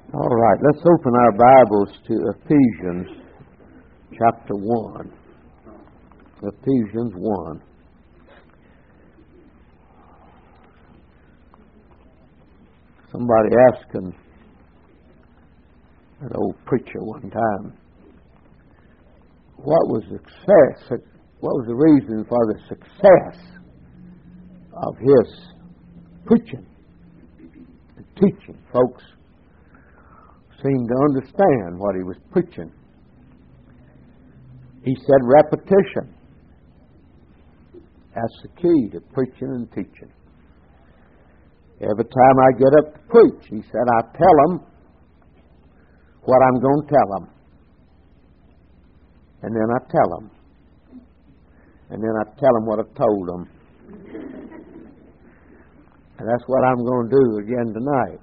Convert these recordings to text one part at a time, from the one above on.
All right, let's open our Bibles to Ephesians chapter 1. Ephesians 1. Somebody asked an old preacher one time, what was the reason for the success of his preaching and teaching? Folks seemed to understand what he was preaching. He said repetition. That's the key to preaching and teaching. Every time I get up to preach, he said, I tell them what I'm going to tell them. And then I tell them. And then I tell them what I told them. And that's what I'm going to do again tonight.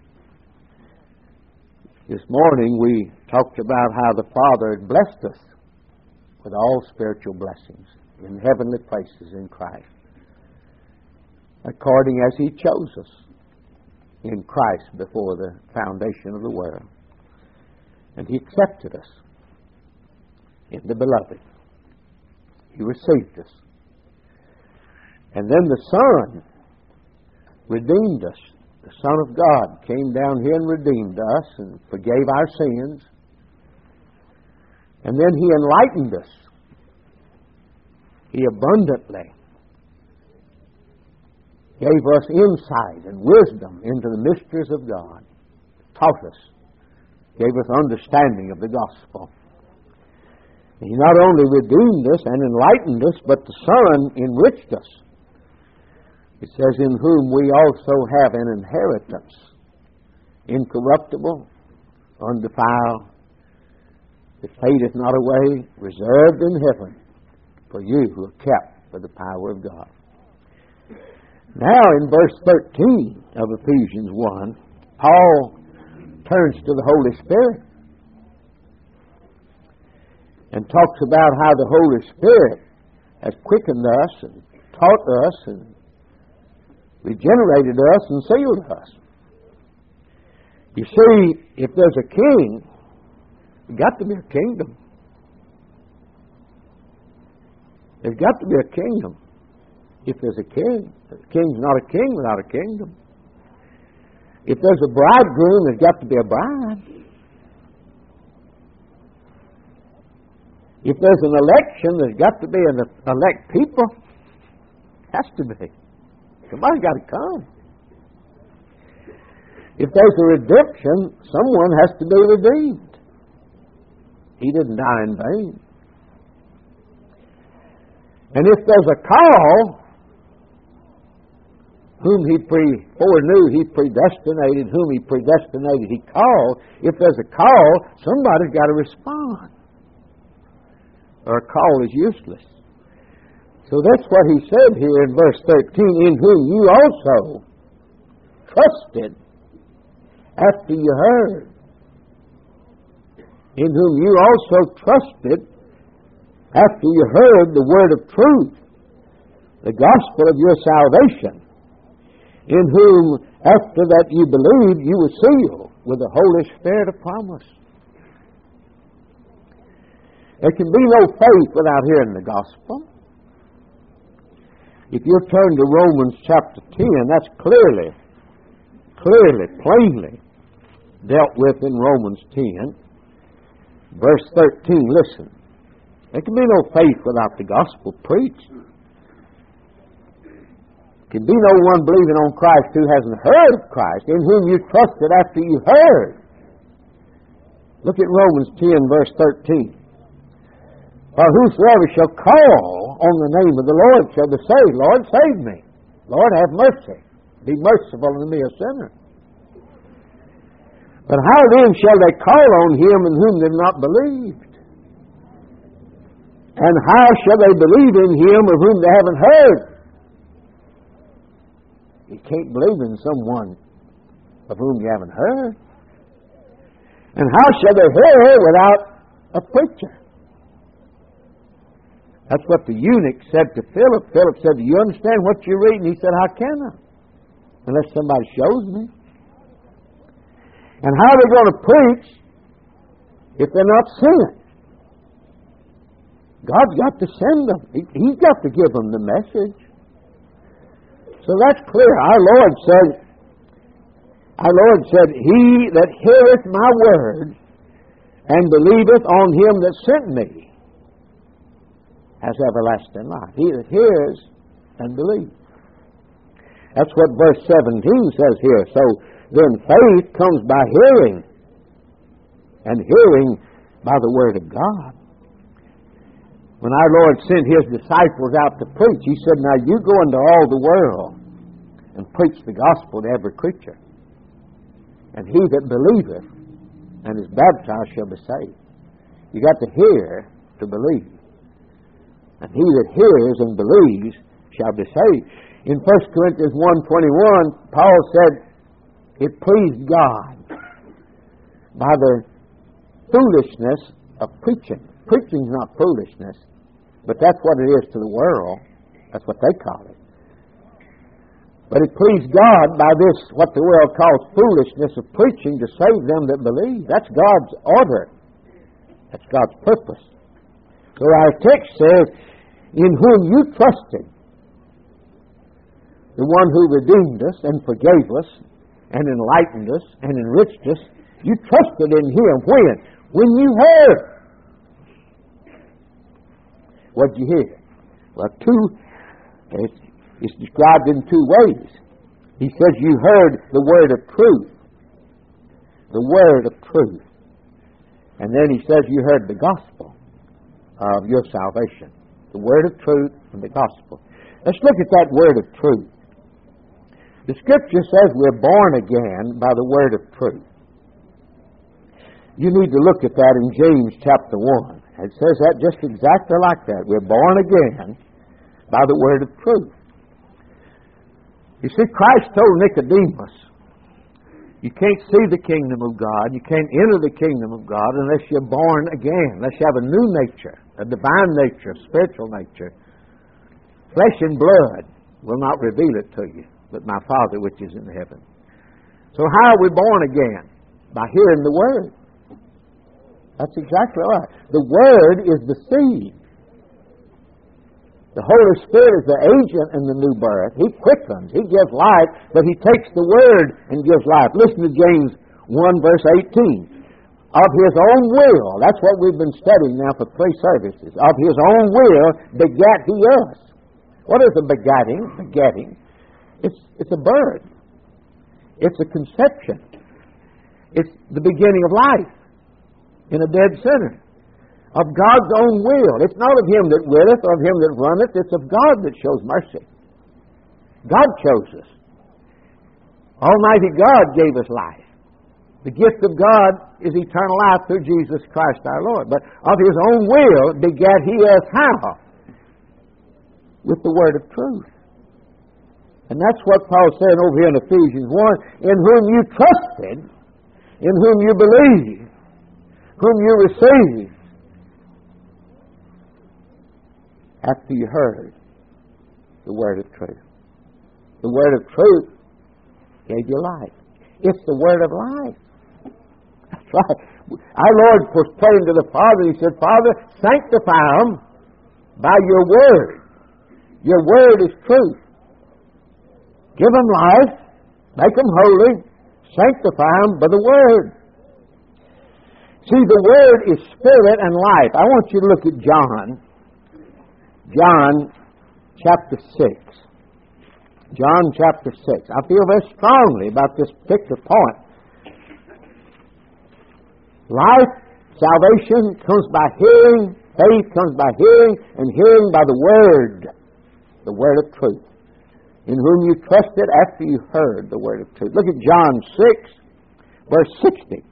This morning we talked about how the Father had blessed us with all spiritual blessings in heavenly places in Christ, according as He chose us in Christ before the foundation of the world. And He accepted us in the Beloved. He received us. And then the Son redeemed us. The Son of God came down here and redeemed us and forgave our sins. And then He enlightened us. He abundantly gave us insight and wisdom into the mysteries of God. Taught us. Gave us understanding of the gospel. And He not only redeemed us and enlightened us, but the Son enriched us. It says, in whom we also have an inheritance, incorruptible, undefiled, that fadeth not away, reserved in heaven for you who are kept by the power of God. Now in verse 13 of Ephesians 1, Paul turns to the Holy Spirit and talks about how the Holy Spirit has quickened us and taught us and regenerated us and sealed us. You see, if there's a king, there's got to be a kingdom. There's got to be a kingdom. If there's a king, the king's not a king without a kingdom. If there's a bridegroom, there's got to be a bride. If there's an election, there's got to be an elect people. Has to be. Somebody's got to come. If there's a redemption, someone has to be redeemed. He didn't die in vain. And if there's a call, whom He foreknew, He predestinated. Whom He predestinated, He called. If there's a call, somebody's got to respond. Or a call is useless. So that's what he said here in verse 13, in whom you also trusted after you heard. In whom you also trusted after you heard the word of truth, the gospel of your salvation, in whom after that you believed, you were sealed with the Holy Spirit of promise. There can be no faith without hearing the gospel. If you turn to Romans chapter 10, that's clearly, plainly dealt with in Romans 10. Verse 13, listen. There can be no faith without the gospel preached. There can be no one believing on Christ who hasn't heard of Christ, in whom you trusted after you heard. Look at Romans 10, verse 13. For whosoever shall call on the name of the Lord shall be saved. Lord, save me. Lord, have mercy. Be merciful unto me, a sinner. But how then shall they call on Him in whom they have not believed? And how shall they believe in Him of whom they haven't heard? You can't believe in someone of whom you haven't heard. And how shall they hear without a preacher? That's what the eunuch said to Philip. Philip said, do you understand what you're reading? He said, how can I? Unless somebody shows me. And how are they going to preach if they're not sent? God's got to send them. He's got to give them the message. So that's clear. Our Lord said, He that heareth my word and believeth on Him that sent me has everlasting life. He that hears and believes. That's what verse 17 says here. So then faith comes by hearing, and hearing by the word of God. When our Lord sent His disciples out to preach, He said, now you go into all the world and preach the gospel to every creature. And he that believeth and is baptized shall be saved. You got to hear to believe. And he that hears and believes shall be saved. In 1 Corinthians 1:21, Paul said, it pleased God by the foolishness of preaching. Preaching's not foolishness, but that's what it is to the world. That's what they call it. But it pleased God by this, what the world calls foolishness of preaching, to save them that believe. That's God's order. That's God's purpose. So our text says, in whom you trusted, the one who redeemed us and forgave us and enlightened us and enriched us, you trusted in Him. When? When you heard. What did you hear? Well, it's described in two ways. He says you heard the word of truth. The word of truth. And then he says you heard the gospel of your salvation. The word of truth and the gospel. Let's look at that word of truth. The Scripture says we're born again by the word of truth. You need to look at that in James chapter 1. It says that just exactly like that. We're born again by the word of truth. You see, Christ told Nicodemus, you can't see the kingdom of God, you can't enter the kingdom of God unless you're born again, unless you have a new nature, a divine nature, a spiritual nature. Flesh and blood will not reveal it to you, but my Father which is in heaven. So how are we born again? By hearing the Word. That's exactly right. The Word is the seed. The Holy Spirit is the agent in the new birth. He quickens, He gives life, but He takes the Word and gives life. Listen to James 1 verse 18. Of His own will, that's what we've been studying now for 3 services. Of His own will begat He us. What is a begetting? It's a birth. It's a conception. It's the beginning of life in a dead sinner. Of God's own will. It's not of him that willeth or of him that runneth. It's of God that shows mercy. God chose us. Almighty God gave us life. The gift of God is eternal life through Jesus Christ our Lord. But of His own will begat He us how? With the word of truth. And that's what Paul's saying over here in Ephesians 1. In whom you trusted, in whom you believed, whom you received, after you heard the word of truth. The word of truth gave you life. It's the word of life. That's right. Our Lord was praying to the Father. He said, Father, sanctify them by your word. Your word is truth. Give them life. Make them holy. Sanctify them by the word. See, the word is spirit and life. I want you to look at John chapter 6. John chapter 6. I feel very strongly about this particular point. Life, salvation comes by hearing, faith comes by hearing, and hearing by the word of truth, in whom you trusted after you heard the word of truth. Look at John 6, verse 60.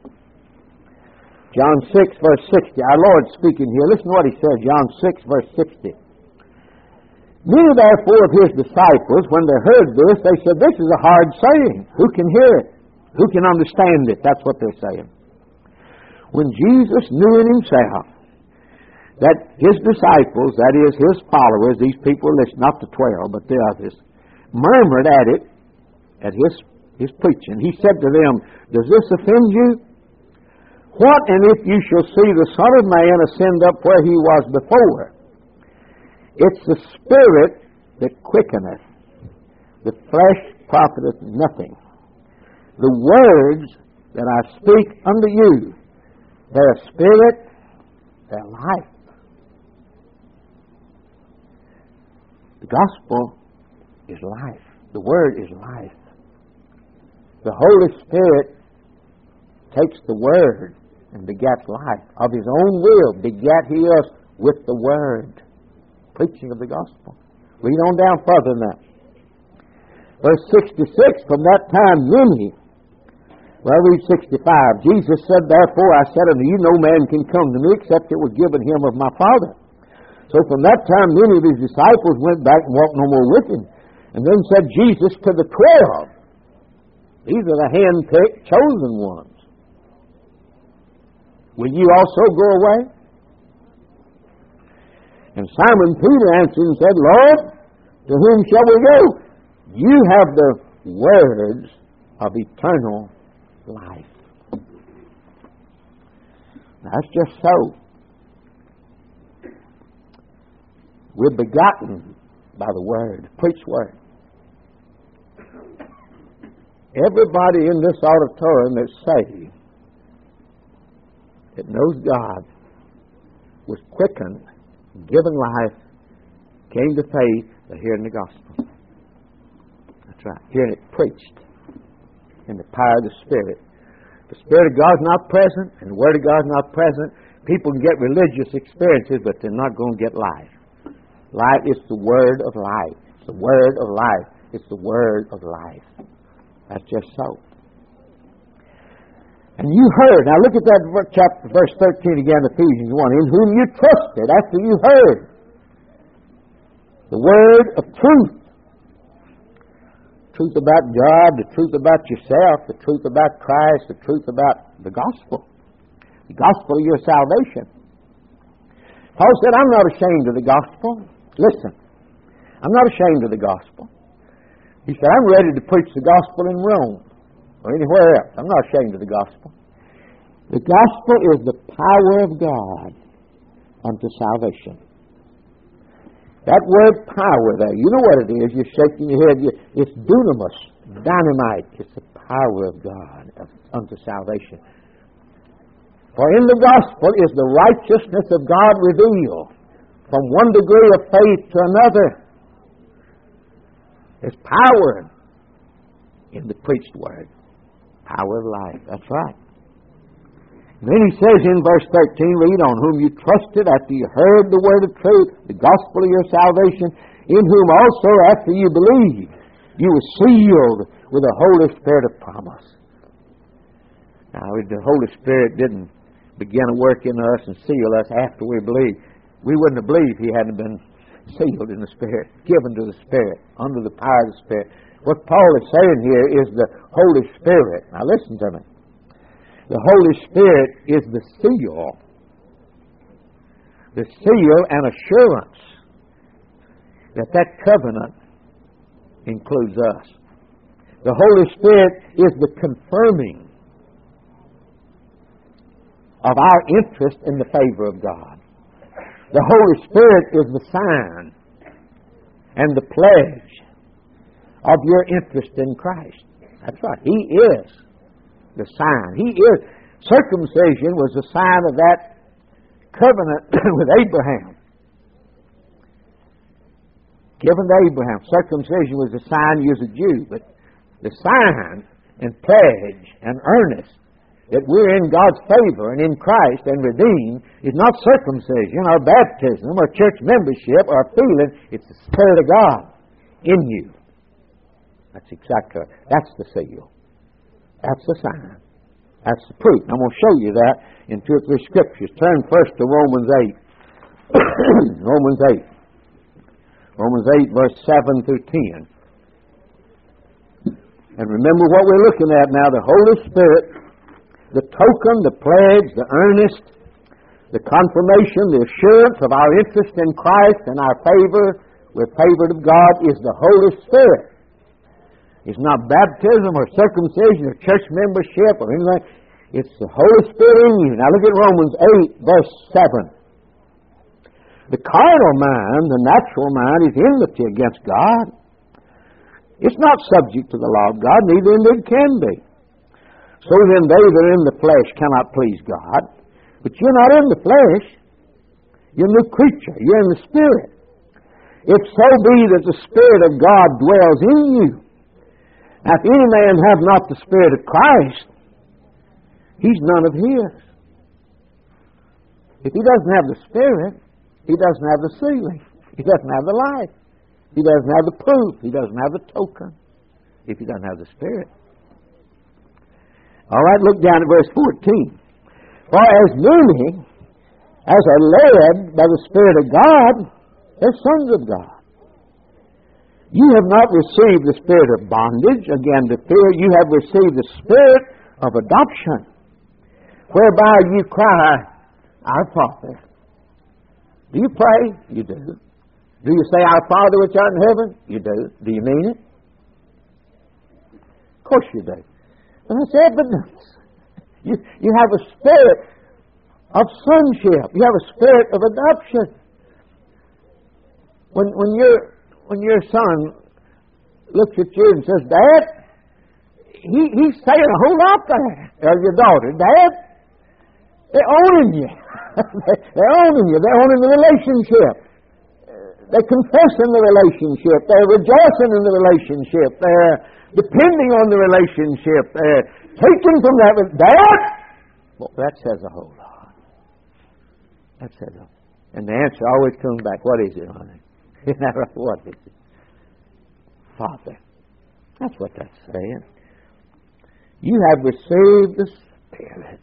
John 6, verse 60. Our Lord speaking here. Listen to what He says, John 6, verse 60. Many therefore of His disciples, when they heard this, they said, this is a hard saying. Who can hear it? Who can understand it? That's what they're saying. When Jesus knew in Himself that His disciples, that is, His followers, these people, listen, not the 12, but the others, murmured at it, at His His preaching. He said to them, does this offend you? What and if you shall see the Son of Man ascend up where He was before? It's the Spirit that quickeneth. The flesh profiteth nothing. The words that I speak unto you, they're spirit, they're life. The gospel is life. The Word is life. The Holy Spirit takes the Word and begats life. Of His own will begat He us with the Word. Preaching of the gospel. Read on down further than that. Verse 66, from that time many. Well, read 65. Jesus said, therefore I said unto you, no man can come to me except it were given him of my Father. So from that time many of His disciples went back and walked no more with Him. And then said Jesus to the 12, these are the hand-picked, chosen ones. Will you also go away? And Simon Peter answered and said, Lord, to whom shall we go? You have the words of eternal life. That's just so. We're begotten by the Word, preached Word. Everybody in this auditorium that's saved, that knows God, was quickened, given life, came to faith by hearing the gospel. That's right. Hearing it preached in the power of the Spirit. The Spirit of God's not present, and the Word of God's not present. People can get religious experiences, but they're not going to get life. Life is the Word of life. It's the Word of life. It's the Word of life. That's just so. And you heard. Now look at that chapter, verse 13 again, Ephesians 1. In whom you trusted after you heard the word of truth. Truth about God, the truth about yourself, the truth about Christ, the truth about the gospel. The gospel of your salvation. Paul said, I'm not ashamed of the gospel. Listen, I'm not ashamed of the gospel. He said, I'm ready to preach the gospel in Rome or anywhere else. I'm not ashamed of the gospel. The gospel is the power of God unto salvation. That word power there, you know what it is. You're shaking your head. It's dunamis, dynamite. It's the power of God unto salvation. For in the gospel is the righteousness of God revealed from one degree of faith to another. There's power in the preached word. Power of life. That's right. And then he says in verse 13, read on, whom you trusted after you heard the word of truth, the gospel of your salvation, in whom also after you believed, you were sealed with the Holy Spirit of promise. Now, if the Holy Spirit didn't begin to work in us and seal us after we believed, we wouldn't have believed He hadn't been sealed in the Spirit, given to the Spirit, under the power of the Spirit. What Paul is saying here is the Holy Spirit. Now listen to me. The Holy Spirit is the seal and assurance that covenant includes us. The Holy Spirit is the confirming of our interest in the favor of God. The Holy Spirit is the sign and the pledge of your interest in Christ. That's right. He is the sign. He is. Circumcision was the sign of that covenant with Abraham. Given to Abraham. Circumcision was the sign you as a Jew, but the sign and pledge and earnest that we're in God's favor and in Christ and redeemed is not circumcision or baptism or church membership or feeling. It's the Spirit of God in you. That's exactly right. That's the seal. That's the sign. That's the proof. I'm going to show you that in 2 or 3 scriptures. Turn first to Romans 8. Romans 8. Romans 8, verse 7 through 10. And remember what we're looking at now. The Holy Spirit, the token, the pledge, the earnest, the confirmation, the assurance of our interest in Christ and our favor, we're favored of God, is the Holy Spirit. It's not baptism or circumcision or church membership or anything. It's the Holy Spirit in you. Now look at Romans 8, verse 7. The carnal mind, the natural mind, is enmity against God. It's not subject to the law of God, neither indeed can be. So then they that are in the flesh cannot please God. But you're not in the flesh. You're a new creature. You're in the Spirit. If so be that the Spirit of God dwells in you. Now, if any man have not the Spirit of Christ, he's none of his. If he doesn't have the Spirit, he doesn't have the sealing. He doesn't have the life. He doesn't have the proof. He doesn't have the token. If he doesn't have the Spirit. All right, look down at verse 14. For as many as are led by the Spirit of God, they're sons of God. You have not received the spirit of bondage, again to fear. You have received the Spirit of adoption, whereby you cry, Our Father. Do you pray? You do. Do you say, Our Father which art in heaven? You do. Do you mean it? Of course you do. And that's evidence. You have a spirit of sonship. You have a spirit of adoption. When your son looks at you and says, Dad, he's saying a whole lot there. Or your daughter, Dad, they're owning you. They're owning you. They're owning the relationship. They're confessing the relationship. They're rejoicing in the relationship. They're depending on the relationship. They're taking from that. Dad! Well, that says a whole lot. That says a whole lot. And the answer always comes back, what is it, honey? What is it? Father. That's what that's saying. You have received the Spirit.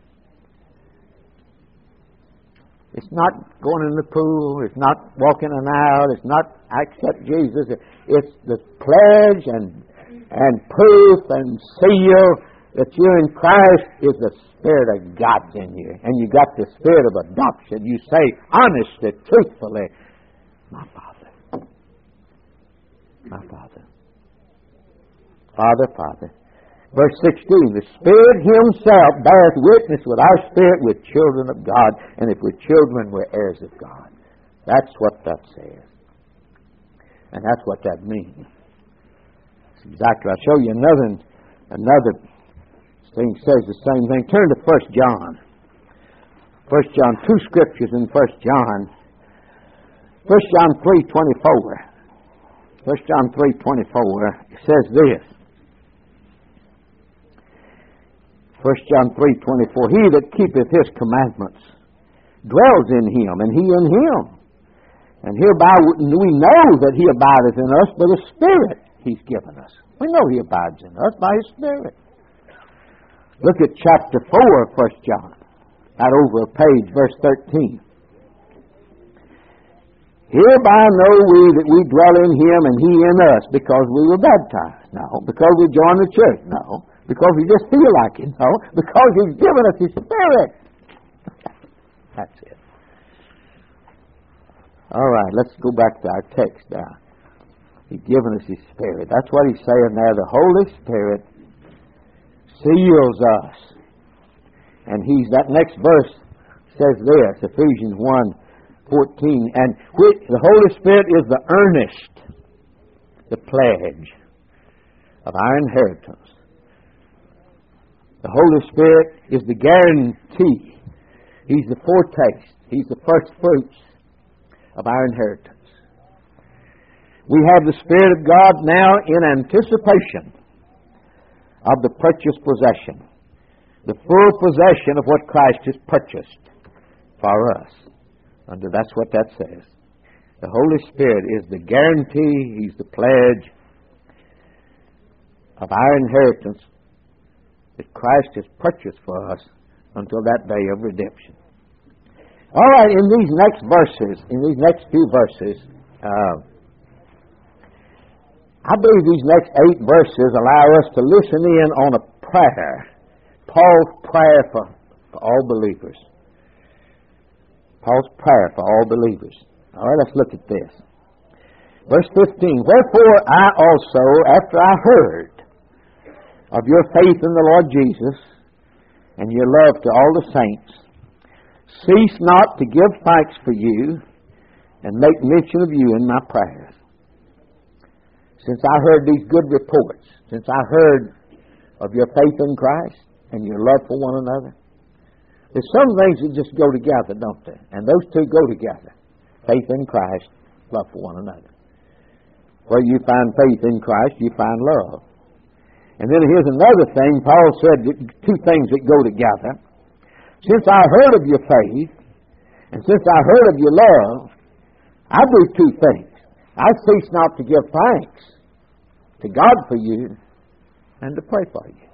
It's not going in the pool. It's not walking an aisle. It's not I accept Jesus. It's the pledge and proof and seal that you're in Christ is the Spirit of God in you. And you got the Spirit of adoption. You say honestly, truthfully, my Father. My Father. Father, Father. Verse 16, the Spirit Himself beareth witness with our spirit, with children of God, and if we're children, we're heirs of God. That's what that says. And that's what that means. That's exactly. I'll show you another thing says the same thing. Turn to 1 John. 1 John, two scriptures in 1 John. 1 John 3:24. 1 John 3:24 says this. 1 John 3:24, He that keepeth His commandments dwells in Him, and He in him. And hereby we know that He abideth in us by the Spirit He's given us. We know He abides in us by His Spirit. Look at chapter 4 of 1 John. Out over a page, verse 13. Hereby know we that we dwell in Him and He in us, because we were baptized. No. Because we joined the church. No. Because we just feel like it. No. Because He's given us His Spirit. That's it. All right, let's go back to our text now. He's given us His Spirit. That's what He's saying there. The Holy Spirit seals us. And that next verse says this, Ephesians 1:14, and which the Holy Spirit is the earnest, the pledge of our inheritance. The Holy Spirit is the guarantee. He's the foretaste. He's the first fruits of our inheritance. We have the Spirit of God now in anticipation of the purchased possession. The full possession of what Christ has purchased for us. That's what that says. The Holy Spirit is the guarantee. He's the pledge of our inheritance that Christ has purchased for us until that day of redemption. All right, in these next few verses, I believe these next 8 verses allow us to listen in on a prayer, Paul's prayer for all believers. Paul's prayer for all believers. All right, let's look at this. Verse 15, Wherefore I also, after I heard, of your faith in the Lord Jesus and your love to all the saints, cease not to give thanks for you and make mention of you in my prayers. Since I heard these good reports, since I heard of your faith in Christ and your love for one another, there's some things that just go together, don't they? And those two go together. Faith in Christ, love for one another. Where you find faith in Christ, you find love. And then here's another thing. Paul said two things that go together. Since I heard of your faith, and since I heard of your love, I do two things. I cease not to give thanks to God for you and to pray for you.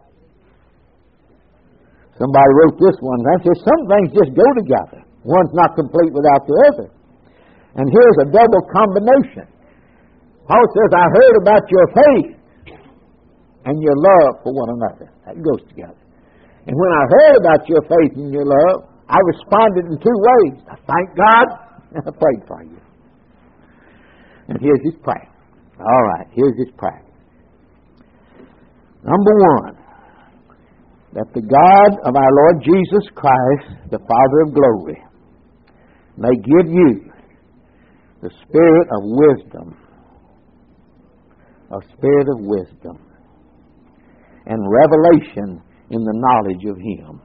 Somebody wrote this one time, says some things just go together. One's not complete without the other. And here's a double combination. Paul says, I heard about your faith and your love for one another. That goes together. And when I heard about your faith and your love, I responded in two ways. I thanked God and I prayed for you. And here's his prayer. All right, here's his prayer. Number one, that the God of our Lord Jesus Christ, the Father of glory, may give you the spirit of wisdom, a spirit of wisdom, and revelation in the knowledge of Him.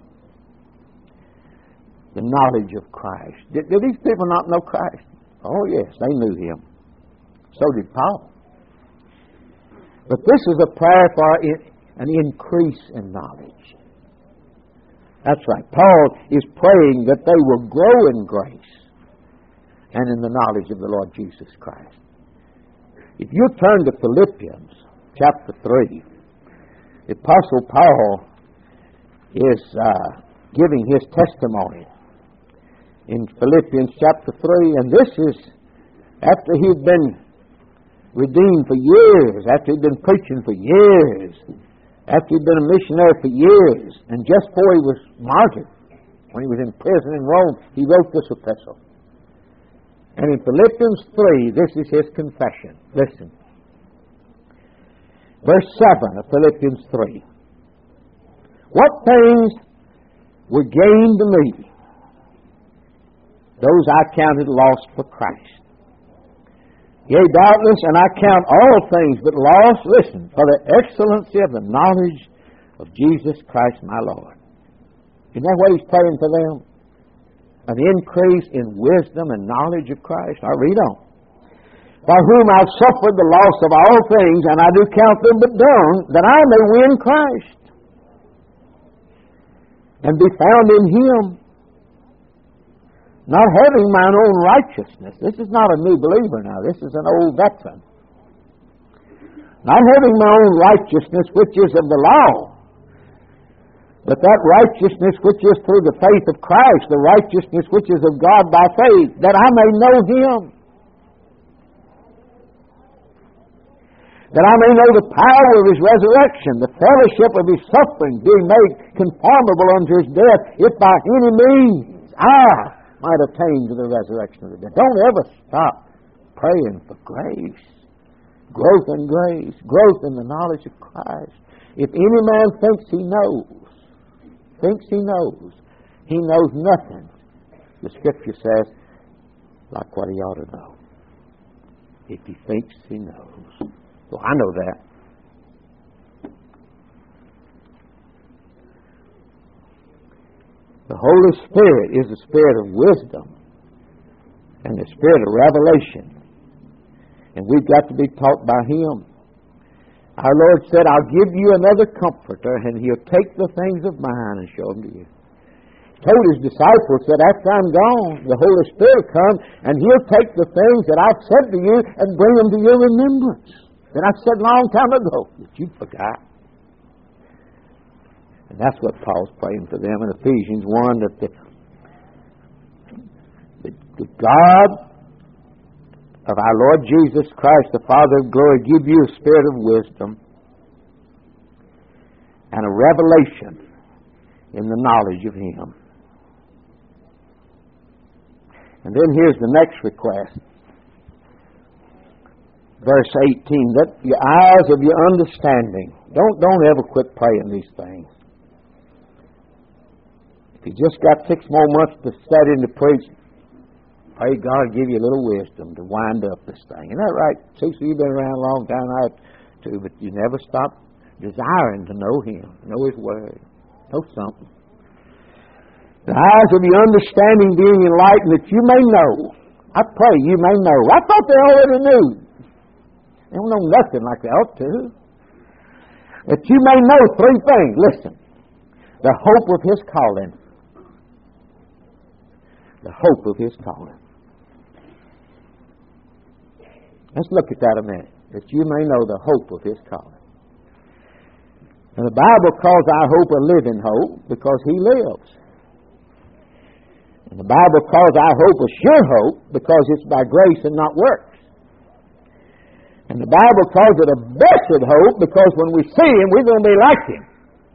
The knowledge of Christ. Did these people not know Christ? Oh, yes, they knew Him. So did Paul. But this is a prayer for an increase in knowledge. That's right. Paul is praying that they will grow in grace and in the knowledge of the Lord Jesus Christ. If you turn to Philippians chapter 3, the Apostle Paul is giving his testimony in Philippians chapter 3, and this is after he'd been redeemed for years, after he'd been preaching for years, after he'd been a missionary for years, and just before he was martyred, when he was in prison in Rome, he wrote this epistle. And in Philippians 3, this is his confession. Listen. Verse 7 of Philippians 3. What things were gained to me, those I counted loss for Christ. Yea, doubtless, and I count all things but loss, listen, for the excellency of the knowledge of Jesus Christ my Lord. Isn't that what he's praying for them? An increase in wisdom and knowledge of Christ. I read on. For whom I've suffered the loss of all things, and I do count them but dung, that I may win Christ, and be found in Him, not having mine own righteousness. This is not a new believer now. This is an old veteran. Not having my own righteousness, which is of the law, but that righteousness which is through the faith of Christ, the righteousness which is of God by faith, that I may know Him, that I may know the power of His resurrection, the fellowship of His suffering, being made conformable unto His death, if by any means I might attain to the resurrection of the dead. Don't ever stop praying for grace. Growth in grace. Growth in the knowledge of Christ. If any man thinks he knows he knows nothing, the Scripture says, like what he ought to know. If he thinks he knows. Well, I know that. The Holy Spirit is the Spirit of wisdom and the Spirit of revelation. And we've got to be taught by Him. Our Lord said, I'll give you another comforter, and He'll take the things of mine and show them to you. He told His disciples that after I'm gone, the Holy Spirit will come, and He'll take the things that I've said to you and bring them to your remembrance. That I've said a long time ago that you forgot. And that's what Paul's praying for them in Ephesians 1, that the God of our Lord Jesus Christ, the Father of glory, give you a spirit of wisdom and a revelation in the knowledge of Him. And then here's the next request. Verse 18, let the eyes of your understanding. Don't ever quit praying these things. If you just got 6 more months to study and to preach, pray God give you a little wisdom to wind up this thing. Isn't that right? Cecil, you've been around a long time, I have too, but you never stop desiring to know Him, know His Word, know something. The eyes of your understanding being enlightened, that you may know. I pray you may know. I thought they already knew. They don't know nothing like they ought to. That you may know 3 things. Listen. The hope of His calling. The hope of His calling. Let's look at that a minute. That you may know the hope of His calling. And the Bible calls our hope a living hope because He lives. And the Bible calls our hope a sure hope because it's by grace and not works. And the Bible calls it a blessed hope because when we see Him, we're going to be like Him.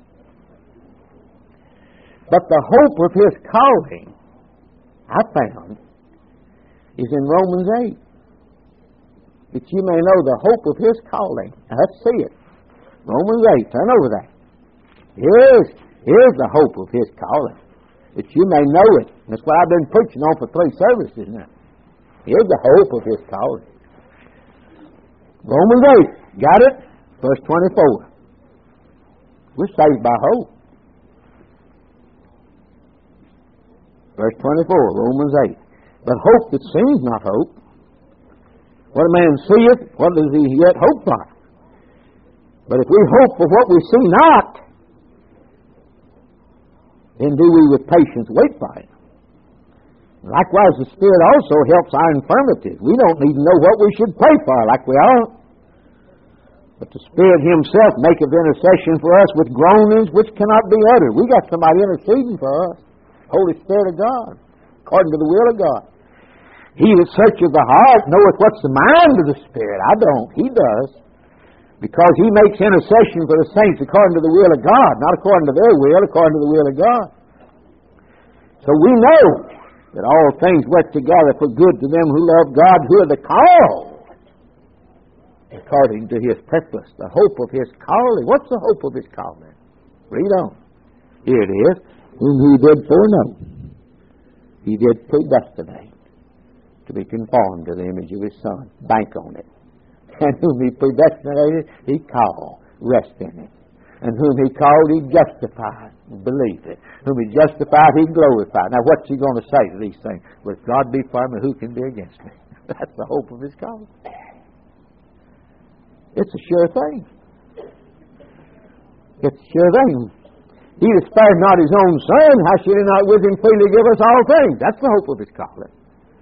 But the hope of His calling, I found, is in Romans 8. That you may know the hope of His calling. Now, let's see it. Romans 8, turn over there. Here's the hope of His calling. That you may know it. That's what I've been preaching on for 3 services now. Here's the hope of His calling. Romans 8, got it? Verse 24. We're saved by hope. Verse 24, Romans 8. But hope that seems not hope. What a man seeth, what does he yet hope for? But if we hope for what we see not, then do we with patience wait for it. Likewise, the Spirit also helps our infirmities. We don't even know what we should pray for like we ought. But the Spirit Himself maketh intercession for us with groanings which cannot be uttered. We got somebody interceding for us. Holy Spirit of God, according to the will of God. He that searcheth the heart knoweth what's the mind of the Spirit. I don't. He does. Because He makes intercession for the saints according to the will of God, not according to their will, according to the will of God. So we know that all things work together for good to them who love God, who are the called according to His purpose. The hope of His calling. What's the hope of His calling? Read on. Here it is. Whom He did foreknow, He did predestinate to be conformed to the image of His Son. Bank on it. And whom He predestinated, He called. Rest in it. And whom He called, He justified. Believe it. Whom He justified, He glorified. Now, what's He going to say to these things? Well, if God be for me, who can be against me? That's the hope of His calling. It's a sure thing. It's a sure thing. He that spared not His own Son, how should He not with Him freely give us all things? That's the hope of His calling.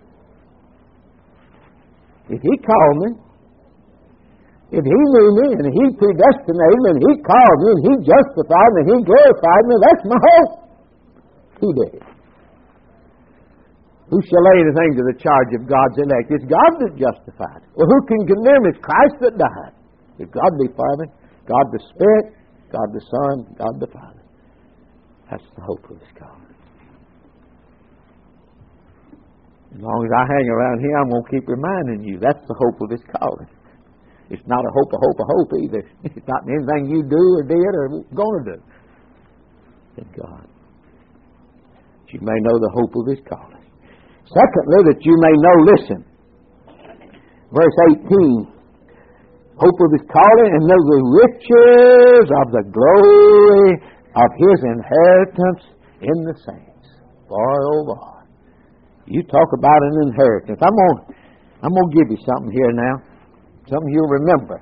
If He called me, if He knew me, and He predestinated me, and He called me, and He justified me, and He glorified me, that's my hope. He did it. Who shall lay anything to the charge of God's elect? It's God that justified. Well, who can condemn? It's Christ that died. If God be for me, God the Spirit, God the Son, God the Father. That's the hope of His calling. As long as I hang around here, I'm going to keep reminding you that's the hope of His calling. It's not a hope either. It's not anything you do or did or going to do. In God. That you may know the hope of His calling. Secondly, that you may know, listen, verse 18, hope of His calling and know the riches of the glory of His inheritance in the saints. Boy, oh boy. You talk about an inheritance. I'm going to give you something here now. Something you'll remember.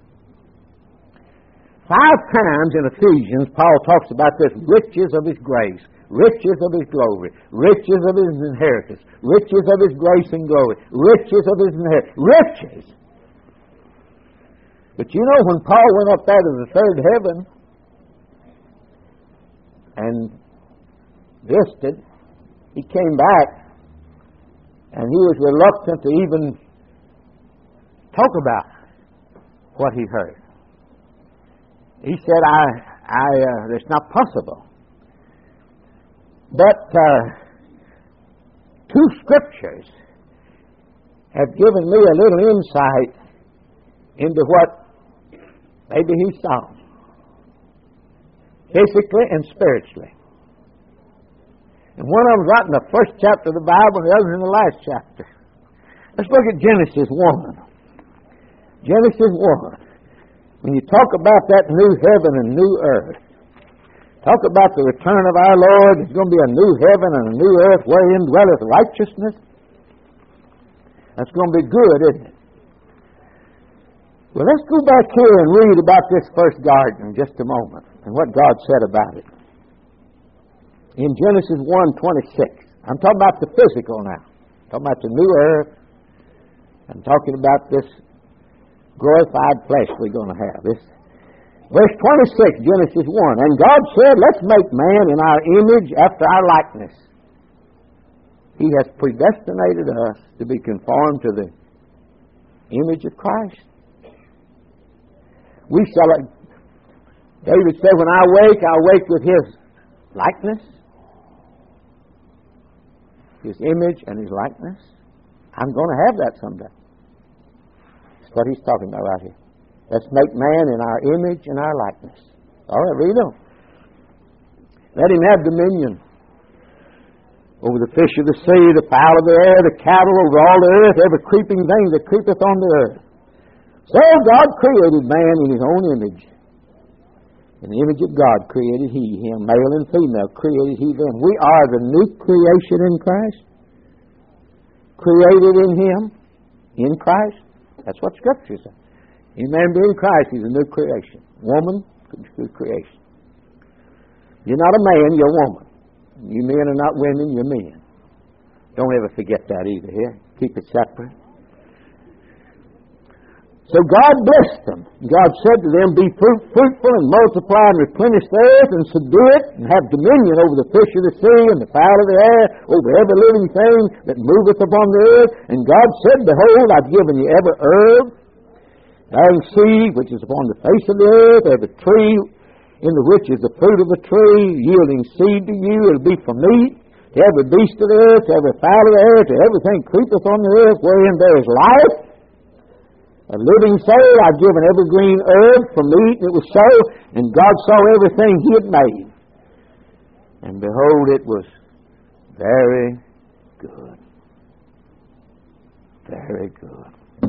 5 times in Ephesians, Paul talks about this riches of His grace, riches of His glory, riches of His inheritance, riches of His grace and glory, riches of His inheritance. Riches! But you know, when Paul went up there to the third heaven and visited, he came back and he was reluctant to even talk about what he heard. He said, it's not possible. But 2 scriptures have given me a little insight into what maybe he saw, physically and spiritually. And one of them's right in the first chapter of the Bible, and the other's in the last chapter. Let's look at Genesis 1. Genesis 1. When you talk about that new heaven and new earth, talk about the return of our Lord, there's going to be a new heaven and a new earth wherein dwelleth righteousness. That's going to be good, isn't it? Well, let's go back here and read about this first garden in just a moment and what God said about it. In Genesis 1:26. I'm talking about the physical now. I'm talking about the new earth. I'm talking about this glorified flesh we're going to have. This verse 26, Genesis 1. And God said, let's make man in our image after our likeness. He has predestinated us to be conformed to the image of Christ. We shall, David said, when I wake with His likeness, His image and His likeness. I'm going to have that someday. That's what he's talking about right here. Let's make man in our image and our likeness. All right, read on. Let him have dominion over the fish of the sea, the fowl of the air, the cattle, over all the earth, every creeping thing that creepeth on the earth. So God created man in His own image. In the image of God created He him, male and female created He them. We are the new creation in Christ. Created in Him, in Christ. That's what Scripture says. Any man be in Christ, he's a new creation. Woman, new creation. You're not a man, you're a woman. You men are not women, you're men. Don't ever forget that either here. Keep it separate. So God blessed them. God said to them, be fruitful and multiply and replenish the earth and subdue it and have dominion over the fish of the sea and the fowl of the air, over every living thing that moveth upon the earth. And God said, behold, I've given you every herb, bearing seed, which is upon the face of the earth, every tree in the which is the fruit of the tree, yielding seed to you, it'll be for meat, to every beast of the earth, to every fowl of the air, to everything creepeth on the earth, wherein there is life. A living soul, I've given every green herb for meat, and it was so. And God saw everything He had made. And behold, it was very good. Very good.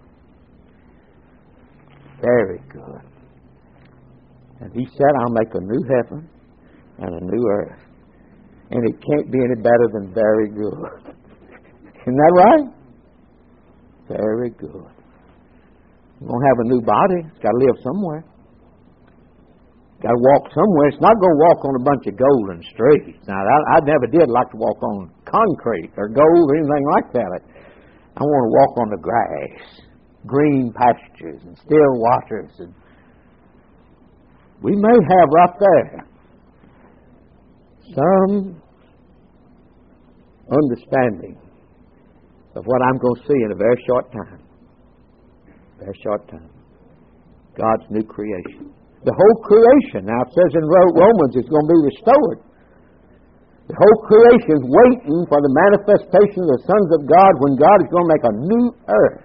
Very good. And He said, I'll make a new heaven and a new earth. And it can't be any better than very good. Isn't that right? Very good. You're going to have a new body. It's got to live somewhere. Got to walk somewhere. It's not going to walk on a bunch of golden streets. Now, I never did like to walk on concrete or gold or anything like that. I want to walk on the grass, green pastures and still waters. And we may have right there some understanding of what I'm going to see in a very short time. Very short time. God's new creation. The whole creation, now it says in Romans, is going to be restored. The whole creation is waiting for the manifestation of the sons of God when God is going to make a new earth.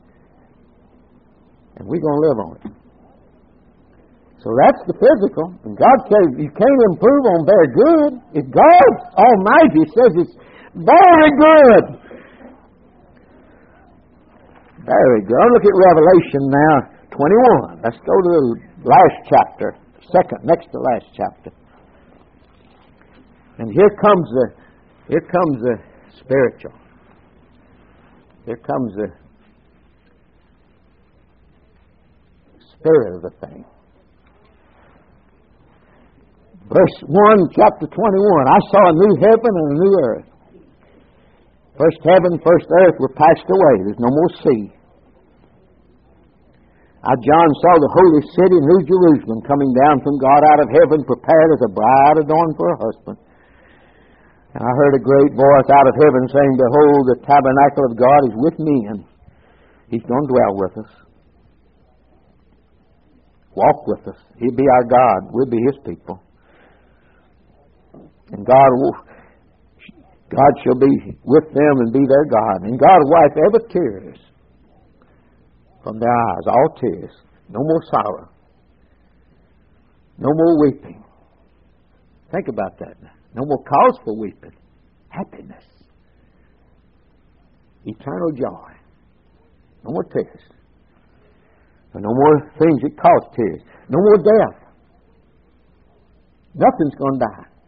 And we're going to live on it. So that's the physical. And God says you can't improve on very good. If God Almighty says it's very good. Very good. Look at Revelation now, 21. Let's go to the last chapter, next to last chapter. And here comes the spiritual. Here comes the spirit of the thing. Verse 1, chapter 21. I saw a new heaven and a new earth. First heaven, first earth were passed away. There's no more sea. John saw the holy city, New Jerusalem, coming down from God out of heaven, prepared as a bride adorned for her husband. And I heard a great voice out of heaven saying, behold, the tabernacle of God is with men. He's going to dwell with us. Walk with us. He'll be our God. We'll be His people. And God shall be with them and be their God. And God will wipe every tears from their eyes, all tears. No more sorrow. No more weeping. Think about that now. No more cause for weeping. Happiness. Eternal joy. No more tears. No more things that cause tears. No more death. Nothing's going to die.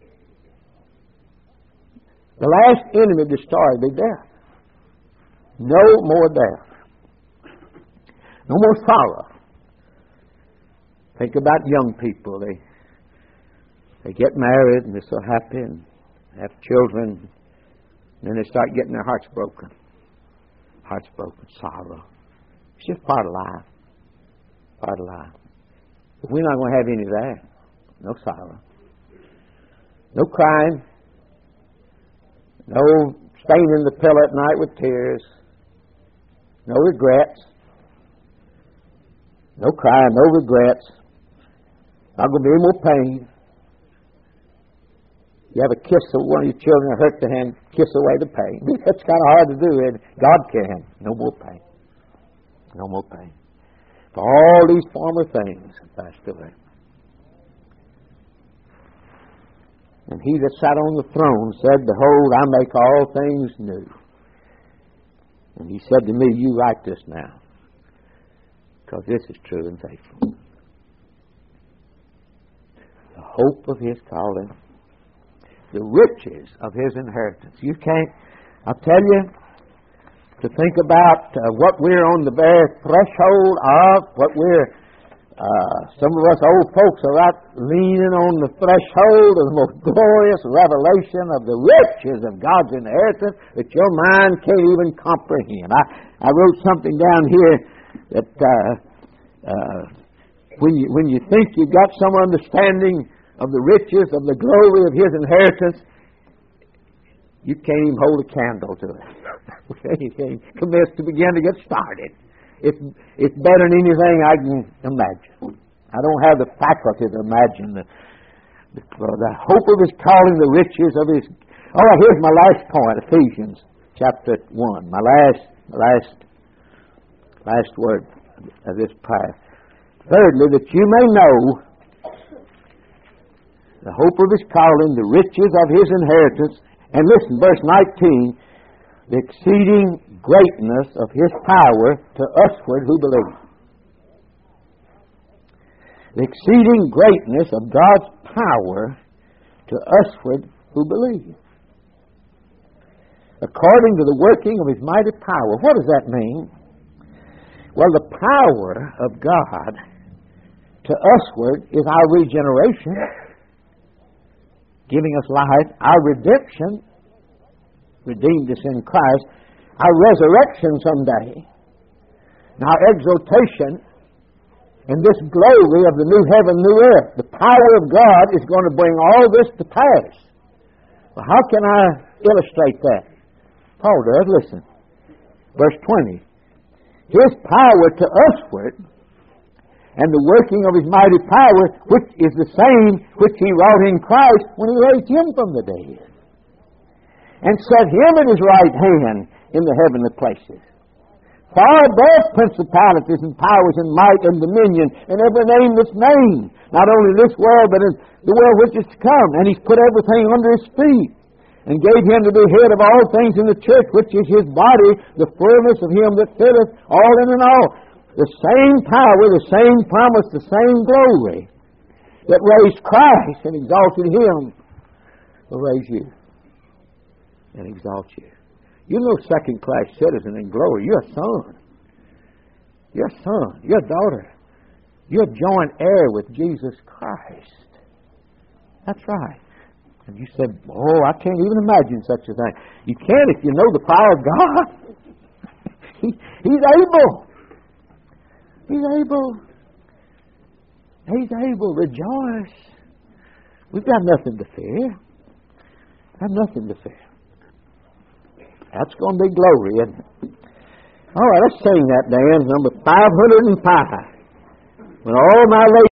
The last enemy destroyed will be death. No more death. No more sorrow. Think about young people. They get married and they're so happy and have children. And then they start getting their hearts broken. Hearts broken. Sorrow. It's just part of life. Part of life. But we're not going to have any of that. No sorrow. No crying. No staying in the pillow at night with tears. No regrets. No crying, no regrets. Not going to be any more pain. You have a kiss of one of your children that hurt the hand, kiss away the pain. That's kind of hard to do, and God can. No more pain. No more pain. For all these former things have passed away. And he that sat on the throne said, Behold, I make all things new. And he said to me, You write this now, because this is true and faithful. The hope of his calling, the riches of his inheritance. You can't, I'll tell you, to think about what we're on the very threshold of, what we're, some of us old folks are out leaning on the threshold of the most glorious revelation of the riches of God's inheritance that your mind can't even comprehend. I wrote something down here that when you think you've got some understanding of the riches of the glory of his inheritance, you can't even hold a candle to it. You can't commence to begin to get started. It's better than anything I can imagine. I don't have the faculty to imagine the hope of his calling, the riches of his. All right, here's my last point, Ephesians chapter 1. My last word of this prayer. Thirdly, that you may know the hope of his calling, the riches of his inheritance, and listen, verse 19, the exceeding greatness of his power to usward who believe. The exceeding greatness of God's power to usward who believe. According to the working of his mighty power. What does that mean? Well, the power of God to usward is our regeneration, giving us life, our redemption, redeemed us in Christ, our resurrection someday, and our exaltation, and this glory of the new heaven, new earth. The power of God is going to bring all this to pass. Well, how can I illustrate that? Paul does, listen. Verse 20. His power to usward, and the working of his mighty power, which is the same which he wrought in Christ when he raised him from the dead, and set him at his right hand in the heavenly places, far above principalities and powers and might and dominion and every name that's named, not only in this world but in the world which is to come. And he's put everything under his feet, and gave him to be head of all things in the church, which is his body, the fullness of him that filleth all in all. The same power, the same promise, the same glory that raised Christ and exalted him will raise you and exalt you. You're no second-class citizen in glory. You're a son. You're a son. You're a daughter. You're a joint heir with Jesus Christ. That's right. And you said, oh, I can't even imagine such a thing. You can if you know the power of God. He's able. He's able. He's able. Rejoice. We've got nothing to fear. Have nothing to fear. That's going to be glory, isn't it? All right, let's sing that, Dan. Number 505. When all my ladies